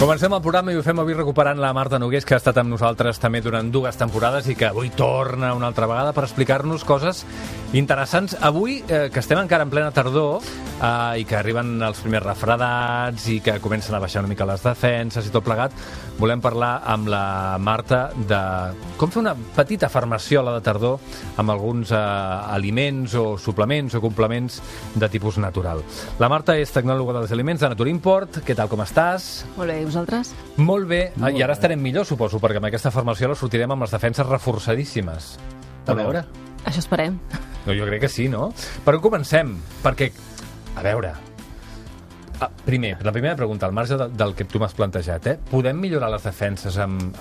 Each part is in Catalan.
Comencem el programa i ho fem avui recuperant la Marta Nogués, que ha estat amb nosaltres també durant 2 temporades i que avui torna una altra vegada per explicar-nos coses interessants. Avui, que estem encara en plena tardor i que arriben els primers refredats i que comencen a baixar una mica les defenses i tot plegat, volem parlar amb la Marta de com fer una petita farmaciola de tardor amb alguns aliments o suplements o complements de tipus natural. La Marta és tecnòloga dels aliments de Natura Import. Què tal, com estàs? Molt bé, i vosaltres? Molt bé. I ara estarem millor, suposo, perquè amb aquesta farmaciola sortirem amb les defenses reforçadíssimes. A veure. Això esperem. No, jo crec que sí, no? Per on comencem? Perquè, a veure... Primer, la primera pregunta, al marge del que tu m'has plantejat, podem millorar les defenses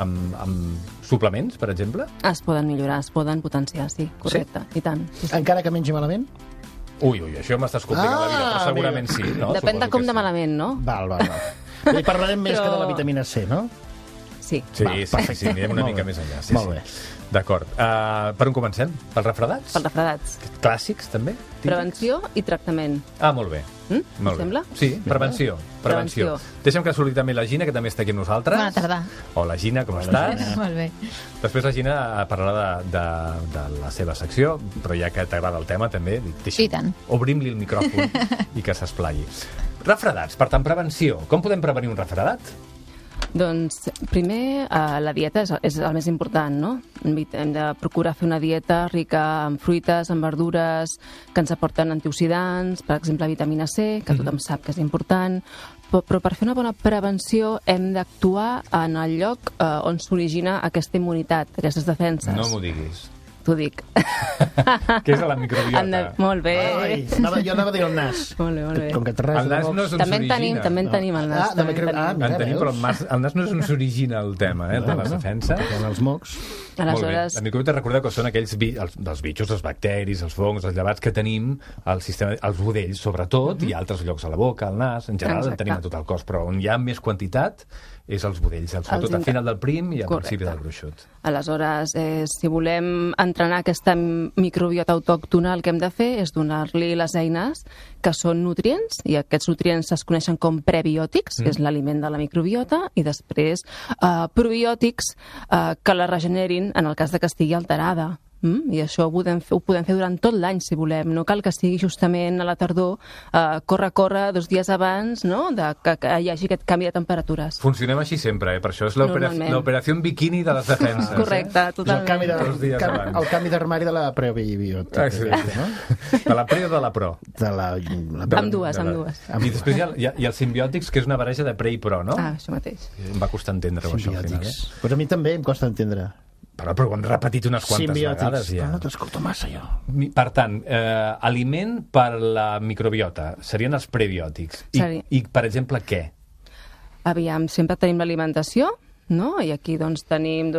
amb suplements, per exemple? Es poden millorar, es poden potenciar, sí, correcte, sí? I tant. Sí. Encara que mengi malament? Ui, això m'estàs complicant la vida, però segurament sí, no? Depèn de com de malament, no? Val. I parlarem més que de la vitamina C, no? Sí. Sí, anirem una mica més enllà. Molt bé. D'acord. Per on comencem? Pels refredats? Pels refredats. Clàssics, també? Prevenció i tractament. Molt bé. Molt bé. Sembla? Sí, prevenció. Deixa'm que saludi també la Gina, que també està aquí amb nosaltres. Bona tarda. Hola, Gina, com estàs? Molt bé. Després la Gina parlarà de la seva secció, però ja que t'agrada el tema, també, I tant. Obrim-li el micròfon i que s'esplai. Refredats, per tant, prevenció. Com podem prevenir un refredat? Doncs, primer, la dieta és el més important, no? Hem de procurar fer una dieta rica en fruites, en verdures, que ens aporten antioxidants, per exemple, vitamina C, que tothom sap que és important, però per fer una bona prevenció hem d'actuar en el lloc on s'origina aquesta immunitat, aquestes defenses. No m'ho diguis. T'ho dic. Què és la microbiota? Molt bé. Jo anava a dir el nas. Molt bé. Com que res el nas no és on s'origina. També en tenim el nas. En tenim, però el nas no és on s'origina el tema, de les defenses. Els mocs. Aleshores... La microbiota, recorda que són aquells dels bitxos, els bacteris, els fongs, els llevats que tenim al sistema, els budells, sobretot, i altres llocs a la boca, al nas, en general en tenim a tot el cos, però on hi ha més quantitat és els budells, sobretot al final del prim i al principi del gruixut. Aleshores, si volem entrenar aquesta microbiota autòctona, el que hem de fer és donar-li les eines que són nutrients, i aquests nutrients es coneixen com prebiòtics, que és l'aliment de la microbiota, i després probiòtics que la regenerin en el cas de que estigui alterada. I això ho podem fer durant tot l'any, si volem. No cal que sigui justament a la tardor, córrer 2 dies abans, no?, que hi hagi aquest canvi de temperatures. Funcionem així sempre, per això és l'operació bikini de les defenses. Correcte, totalment. El canvi d'armari de la prebiota. De la pre o de la pro? Amb dues. I després hi ha els simbiòtics, que és una barreja de pre i pro, no? Això mateix. Em va costar entendre-ho, això, al final. Però a mi també em costa entendre. Però ho hem repetit unes quantes vegades ja. No t'escolto massa, jo. Per tant, aliment per la microbiota serien els prebiòtics. I, per exemple, què? Aviam, sempre tenim l'alimentació, no? I aquí doncs tenim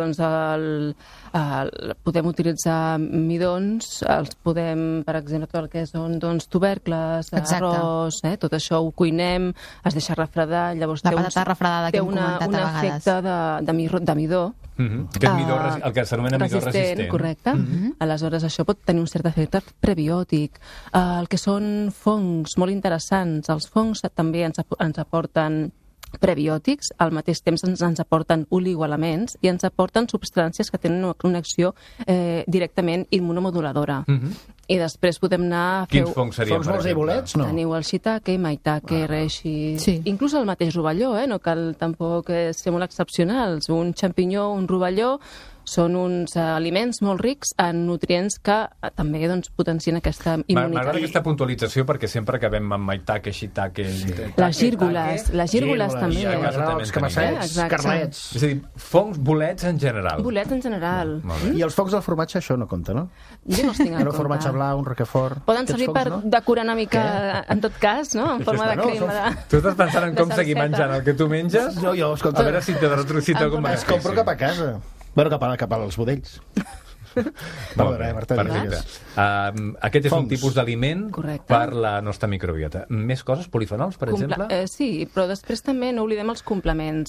podem utilitzar midons, els podem, per exemple, tot el que són tubercles, arròs, tot això ho cuinem, es deixa refredar, llavors la patata refredada que hem comentat a vegades. Té un efecte de midó. Aquest midó, el que s'anomena midó resistent. Correcte. Aleshores, això pot tenir un cert efecte prebiòtic. El que són fongs, molt interessants. Els fongs també ens aporten prebiòtics, al mateix temps ens aporten oligoelements i ens aporten substàncies que tenen una acció directament immunomoduladora. I després podem anar a fer... Quins fongs serien, per exemple? Bolets, no? Teniu el shiitake, maitake, reishi... Sí. Inclús el mateix rovelló, no cal tampoc ser molt excepcionals. Un xampinyó, un rovelló, són uns aliments molt rics en nutrients que també potencien aquesta immunitat. M'agrada aquesta puntualització perquè sempre acabem amb maitake, shiitake... Les gírgoles també. Els camassets, carlets. És a dir, fongs, bolets en general. Bolets en general. I els fongs del formatge, això no compta, no? Jo no els tinc en compte. Un formatge blau, un roquefort... Poden servir per decorar una mica, en tot cas, no? En forma de crema. Tu estàs pensant en com seguir menjant el que tu menges? Jo, escolta... A veure si t'he de retrocitar com es compro cap a casa. Bueno, cap als budells. Molt bé, perfecte. Aquest és un tipus d'aliment per la nostra microbiota. Més coses? Polifenols, per exemple? Sí, però després també no oblidem els complements.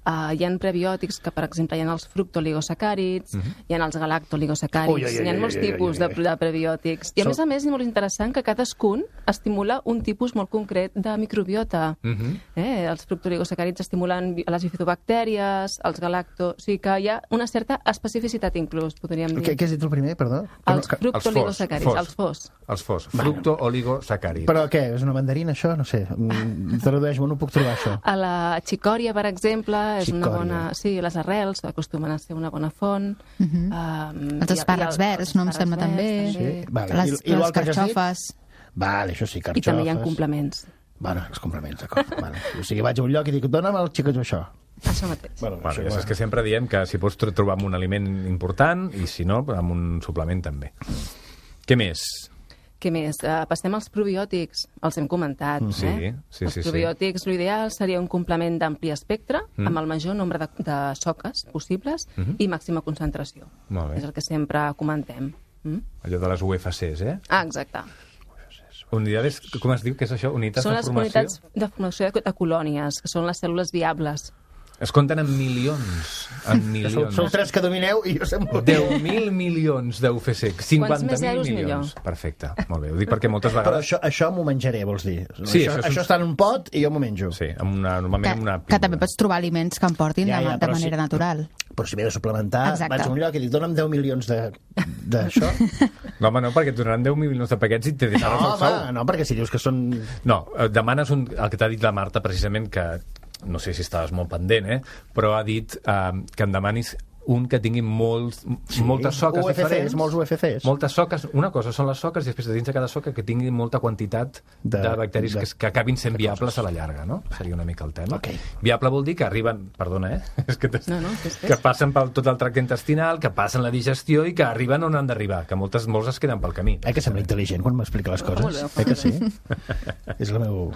hi ha prebiòtics que, per exemple, hi ha els fructoligosacàrids, hi ha els galactoligosacàrids, hi ha molts tipus de prebiòtics. I, a més, és molt interessant que cadascun estimula un tipus molt concret de microbiota. Els fructoligosacàrids estimulen les bifidobactèries, els galacto... O sigui que hi ha una certa especificitat, inclús, podríem dir. Què has dit el primer, perdó? Els fructoligosacàrids, els FOS. Els FOS, fructooligosacàrids. Però què, és una mandarina, això? No sé, tradueix-me, on ho puc trobar, això? A la xicòria, per exemple, és una bona... Sí, les arrels acostumen a ser una bona font. Els espàrrecs verds, no em sembla també. Les carxofes. Vale, això sí, carxofes. I també hi ha complements. Bueno, els complements, d'acord. O sigui, vaig a un lloc i dic, dona'm el xicotxo això. Això mateix. Bueno, ja saps que sempre diem que si pots trobar amb un aliment important i si no, amb un suplement també. Què més? Què més? Passem als probiòtics. Els hem comentat. Els probiòtics, l'ideal seria un complement d'ampli espectre, amb el major nombre de soques possibles i màxima concentració. Molt bé. És el que sempre comentem. Allò de les UFCs, eh? Ah, exacte. Unidades, com es diu? Què és això? Unitats de formació? Són les unitats de formació de colònies, que són les cèl·lules viables. Es compten en milions. En milions. Sou 3 que domineu i jo sé molt. 10.000 milions d'UFC. 50.000 milions. Millor. Perfecte. Molt bé. Ho dic perquè moltes vegades... Però això m'ho menjaré, vols dir? Sí, això està en un pot i jo m'ho menjo. Sí, normalment amb una píndola. Que també pots trobar aliments que en portin de manera natural. Però si m'he de suplementar, vaig a un lloc i dic, dona'm 10 milions d'això. No, home, no, perquè et donaran 10 milions de paquets i te deixaràs el sou. No, perquè si dius que són... No, demanes el que t'ha dit la Marta, precisament, que no sé si estaves molt pendent, però ha dit que em demanis un que tingui moltes soques diferents. Molts UFCs. Moltes soques. Una cosa són les soques i després dins de cada soca que tingui molta quantitat de bacteris que acabin sent viables a la llarga, no? Seria una mica el tema. Okay. Viable vol dir que arriben... Perdona, és que que passen per tot el tracte intestinal, que passen la digestió i que arriben on han d'arribar, que molts es queden pel camí. Que sembla intel·ligent quan m'explica les coses. Que sí? És el meu...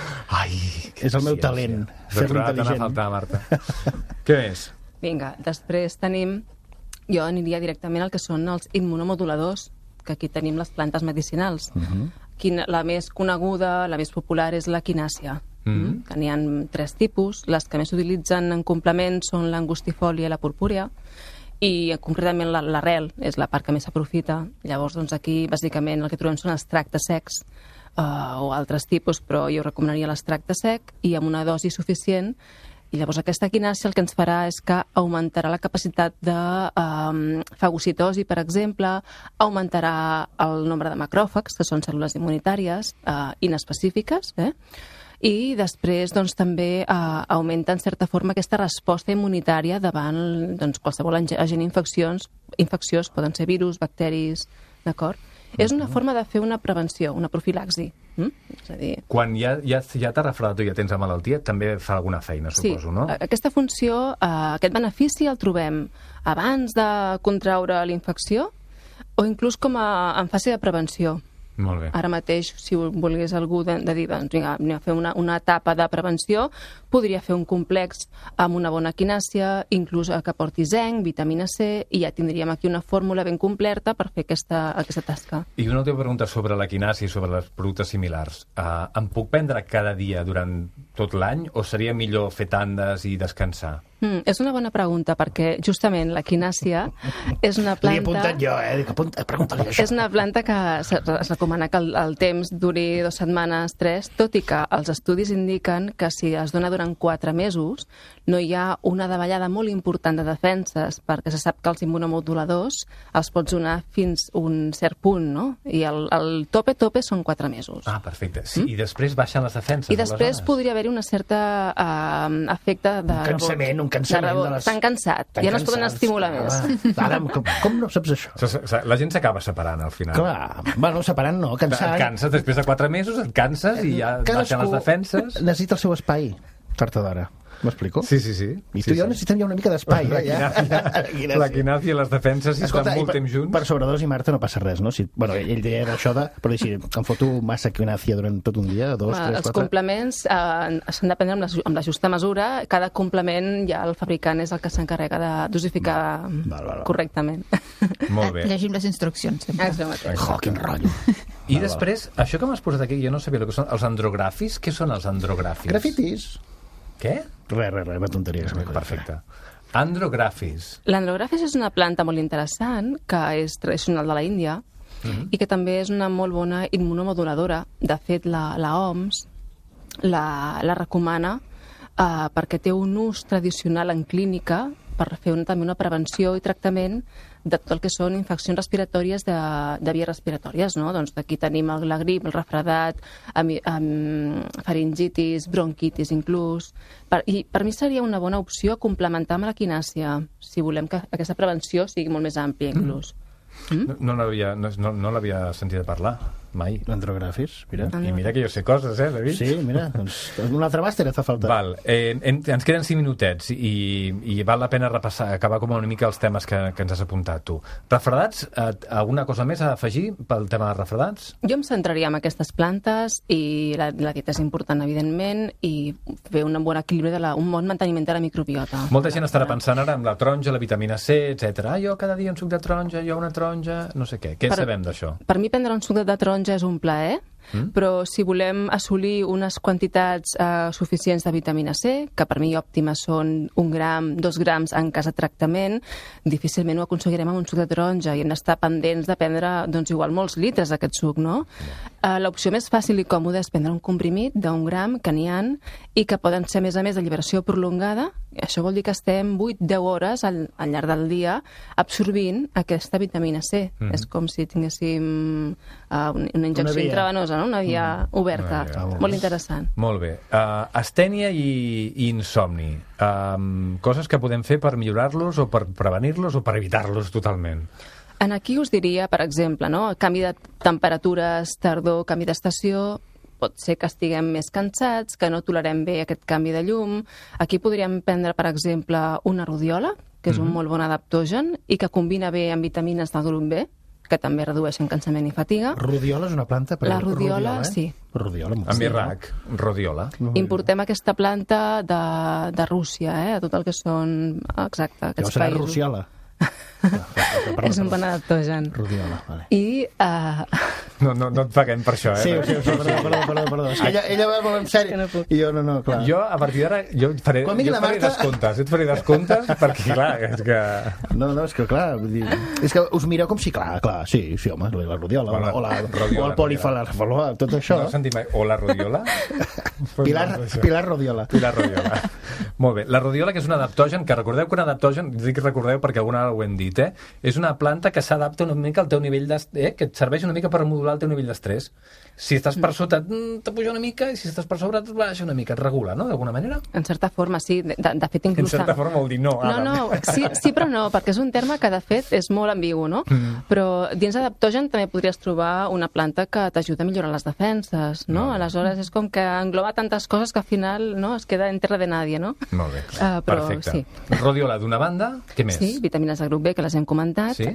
és el meu talent. Fer-lo intel·ligent. T'ha faltar, Marta. Què més? Vinga, després tenim... Jo aniria directament al que són els immunomoduladors, que aquí tenim les plantes medicinals. La més coneguda, la més popular, és la quinàcia. Que n'hi ha 3 tipus. Les que més s'utilitzen en complement són l'angustifòlia i la purpúrea, i concretament l'arrel és la part que més s'aprofita. Llavors, doncs, aquí, bàsicament, el que trobem són extractes secs o altres tipus, però jo recomanaria l'extracte sec i amb una dosi suficient. I llavors aquesta quinàcia el que ens farà és que augmentarà la capacitat de fagocitosi, per exemple, augmentarà el nombre de macròfags, que són cèl·lules immunitàries inespecífiques, i després doncs, també augmenta en certa forma aquesta resposta immunitària davant qualsevol agent infecciós, poden ser virus, bacteris, d'acord? És una forma de fer una prevenció, una profilaxi. És a dir... Quan ja t'ha refredat o ja tens la malaltia, també fa alguna feina, suposo, no? Sí, aquesta funció, aquest benefici el trobem abans de contraure la infecció o inclús com en fase de prevenció. Molt bé. Ara mateix, si volgués algú de dir, doncs vinga, anem a fer una etapa de prevenció, podria fer un complex amb una bona quinàcia, inclús que porti zinc, vitamina C, i ja tindríem aquí una fórmula ben completa per fer aquesta tasca. I una altra pregunta sobre la quinàcia i sobre els productes similars. Em puc prendre cada dia durant tot l'any o seria millor fer tandes i descansar? És una bona pregunta, perquè justament la quinàcia és una planta... L'he apuntat jo, pregunta-li això. És una planta que es recomana que el temps duri 2 setmanes, 3, tot i que els estudis indiquen que si es dona durant 4 mesos no hi ha una davallada molt important de defenses, perquè se sap que els immunomoduladors els pots donar fins un cert punt, no? I el tope són 4 mesos. Ah, perfecte. Sí, i després baixen les defenses. I després podria haver-hi una certa efecte de... Un cansament de les... Estan cansats, ja no es poden estimular més. Ara, com no saps això? La gent s'acaba separant al final. Clar, bueno, separant no, cansant. Et canses, després de 4 mesos et canses i ja baixen les defenses. Necessita el seu espai, tard o d'hora. M'explico? Sí. I tu i jo necessitem ja una mica d'espai. La quinàcia i les defenses, si estan molt temps junts... Per sobredosi, Marta, no passa res, no? Bueno, ell deia això de... Però si em foto massa quinàcia durant tot un dia, 2, 3, 4... Els complements s'han de prendre amb la justa mesura. Cada complement ja el fabricant és el que s'encarrega de dosificar correctament. Molt bé. Llegim les instruccions, sempre. Quin rotllo. I després, això que m'has posat aquí, jo no sabia el que són els andrografis. Què són els andrografis? Grafitis. Què? Res, una tonteria. Perfecte. Andrografis. L'andrografis és una planta molt interessant, que és tradicional de la Índia, i que també és una molt bona immunomoduladora. De fet, la OMS la recomana perquè té un ús tradicional en clínica per fer també una prevenció i tractament de tot el que són infeccions respiratòries de vies respiratòries, no? Doncs aquí tenim la grip, el refredat, faringitis, bronquitis inclús. I per mi seria una bona opció complementar amb la quinàsia, si volem que aquesta prevenció sigui molt més àmplia inclús. No l'havia sentit parlar mai. L'andrografis, mira. I mira que jo sé coses, David? Sí, mira, doncs un altre màster fa falta. Val, ens queden 5 minutets i val la pena repassar, acabar com una mica els temes que ens has apuntat tu. Refredats, alguna cosa més a afegir pel tema de refredats? Jo em centraria en aquestes plantes i la dieta és important, evidentment, i fer un bon equilibri, un bon manteniment de la microbiota. Molta gent estarà pensant ara en la taronja, la vitamina C, etc. Jo cada dia un suc de taronja, jo una taronja, no sé què. Què sabem d'això? Per mi prendre un suc de taronja és un plaer, però si volem assolir unes quantitats suficients de vitamina C, que per mi òptimes són 1 gram, 2 grams en cas de tractament, difícilment ho aconseguirem amb un suc de taronja i hem d'estar pendents de prendre, doncs, igual molts litres d'aquest suc, no? L'opció més fàcil i còmoda és prendre un comprimit d'1 gram, que n'hi ha, i que poden ser, a més, de lliberació prolongada. Això vol dir que estem 8-10 hores al llarg del dia absorbint aquesta vitamina C. És com si tinguéssim una injecció intravenosa, no? Una via oberta. Molt interessant. Molt bé. Astènia i insomni. Coses que podem fer per millorar-los o per prevenir-los o per evitar-los totalment? Aquí us diria, per exemple, no? Canvi de temperatures, tardor, canvi d'estació. Pot ser que estiguem més cansats, que no tolerem bé aquest canvi de llum. Aquí podríem prendre, per exemple, una rodiola, que és un molt bon adaptogen i que combina bé amb vitamines del grup B, que també redueixen cansament i fatiga. Rodiola és una planta? La rodiola, sí. Rodiola, amb Iraq, rodiola. Importem aquesta planta de Rússia, de tot el que són, exacte, aquests països. Llavors serà Russiola. És un bon adaptogen. Rodiola, vale. I... No et paguem per això, Sí, perdó. És que ella va molt en sèrio. I jo, no, clar. Jo, a partir d'ara, jo et faré descomptes, perquè, clar, és que... No, és que, clar, vull dir... És que us mireu com si, clar, sí, home, la rodiola, o el polifalafaló, tot això. No sentim mai, o la rodiola? Pilar Rodiola. Molt bé. La rodiola, que és un adaptogen, que recordeu que un adaptogen, dic recordeu perquè alguna vegada ho hem dit, és una planta que s'adapta una mica al teu nivell d'estrès, que et serveix una mica per modular el teu nivell d'estrès. Si estàs per sota, t'apuja una mica, i si estàs per sobre, et baixa una mica, et regula, no?, d'alguna manera? En certa forma, sí. De fet, inclús... En certa forma vol dir no. Sí, però no, perquè és un terme que, de fet, és molt ambigu, no? Però dins d'adaptogen també podries trobar una planta que t'ajuda a millorar les defenses, no? Aleshores, és com que engloba tantes coses que al final es queda en terra de nadie, no? Molt bé, perfecte. Rodiola, d'una banda, què més? Sí, vitamines del grup B, que les hem comentat. Sí.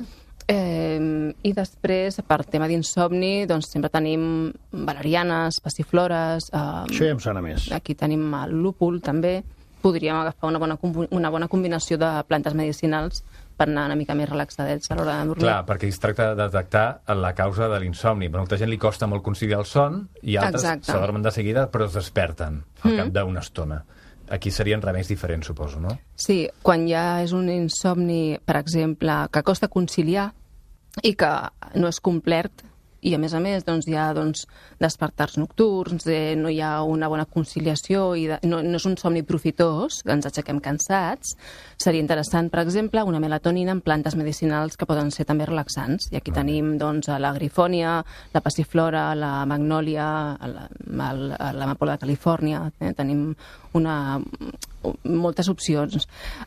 I després, per tema d'insomni, doncs sempre tenim valerianes, passiflores... Això ja em sona més. Aquí tenim el lúpul, també. Podríem agafar una bona combinació de plantes medicinals per anar una mica més relaxadets a l'hora de dormir. Clar, perquè es tracta de detectar la causa de l'insomni. A molta gent li costa molt conciliar el son i altres s'adormen de seguida però es desperten al cap d'una estona. Aquí serien remeis diferents, suposo, no? Sí, quan ja és un insomni, per exemple, que costa conciliar i que no és complet, i a més, doncs, hi ha despertars nocturns, no hi ha una bona conciliació, i no és un somni profitós, que ens aixequem cansats, seria interessant, per exemple, una melatonina en plantes medicinals que poden ser també relaxants. I aquí tenim la grifònia, la passiflora, la magnòlia, l'amapola de Califòrnia, tenim moltes opcions.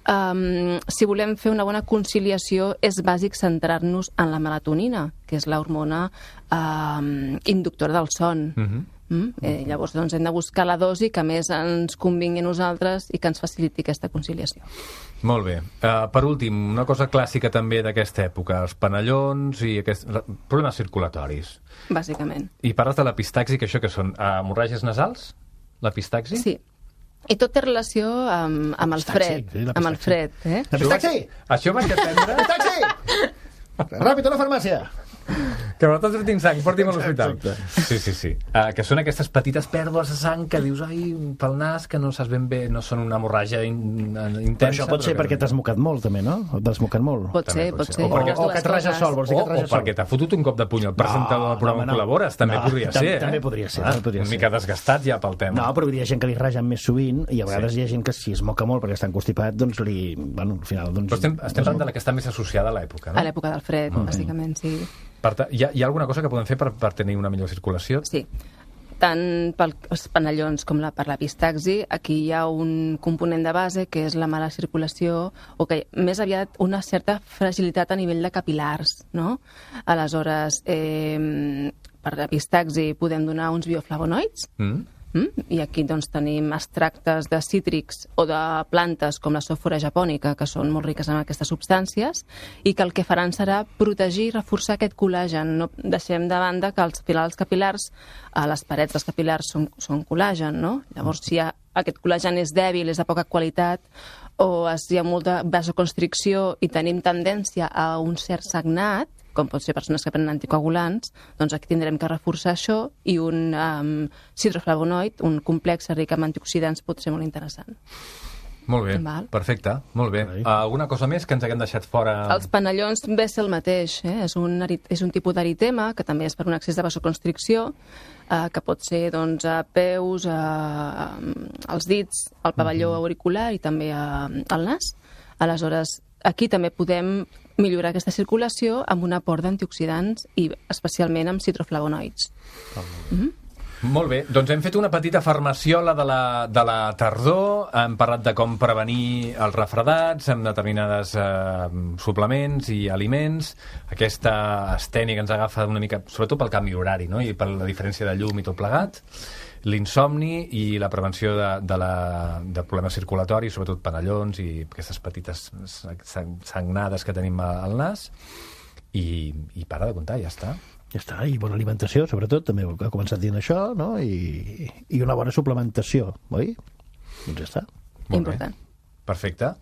Si volem fer una bona conciliació, és bàsic centrar-nos en la melatonina, que és l'hormona inductora del son. Llavors hem de buscar la dosi que més ens convingui a nosaltres i que ens faciliti aquesta conciliació. Molt bé. Per últim, una cosa clàssica també d'aquesta època, els panellons i problemes circulatoris. Bàsicament. I parles de l'epistaxi, que això que són hemorràgies nasals? L'epistaxi? Sí. I tot té relació amb el fred. Amb el fred, L'epistaxi! Això vaig aprendre... L'epistaxi! Ràpid, a la farmàcia! Que m'està sortint sang, porti'm a l'hospital. Sí. Que són aquestes petites pèrdues de sang que dius, ai, pel nas, que no saps ben bé, no són una hemorràgia intensa. Però això pot ser perquè t'has mocat molt, també, no? T'has mocat molt. Pot ser. O que et raja sol, vols dir que et raja sol. O perquè t'ha fotut un cop de puny al presentador del programa on col·labores, també podria ser. També podria ser. Una mica desgastat ja pel tema. No, però hi ha gent que li ragen més sovint i a vegades hi ha gent que si es moca molt perquè està encostipat, doncs al final... Però estem parlant de la que està més associada a l'època, no? A l'època del fred, bàsicament, sí. Hi ha alguna cosa que podem fer per tenir una millor circulació? Sí. Tant pels panellons com per l'epistaxi, aquí hi ha un component de base que és la mala circulació, o que més aviat una certa fragilitat a nivell de capilars, no? Aleshores, per l'epistaxi podem donar uns bioflavonoids, i aquí doncs tenim extractes de cítrics o de plantes com la sòfora japònica, que són molt riques en aquestes substàncies, i que el que faran serà protegir i reforçar aquest col·làgen. No deixem de banda que als capilars, a les parets dels capilars són col·làgen, no? Llavors, si aquest col·làgen és dèbil, és de poca qualitat, o hi ha molta vasoconstricció i tenim tendència a un cert sagnat, com pot ser persones que prenen anticoagulants, doncs aquí tindrem que reforçar això i un citroflavonoid, un complex ric en antioxidants, pot ser molt interessant. Molt bé, perfecte, molt bé. Alguna cosa més que ens haguem deixat fora? Els panellons ve ser el mateix, és un tipus d'eritema, que també és per un excés de vasoconstricció, que pot ser doncs, a peus, als dits, al pavelló auricular i també al nas. Aleshores, aquí també podem millorar aquesta circulació amb un aport d'antioxidants i especialment amb citroflavonoids. Molt bé, doncs hem fet una petita farmaciola de la tardor, hem parlat de com prevenir els refredats amb determinades suplements i aliments, aquesta astènia que ens agafa una mica, sobretot pel canvi horari, no? I per la diferència de llum i tot plegat, l'insomni i la prevenció de problemes circulatoris, sobretot panellons i aquestes petites sagnades que tenim al nas, i para de comptar, ja està. Ja està, i bona alimentació, sobretot, també ha començat dient això, no? I una bona suplementació, oi? Doncs ja està. Important. Perfecte.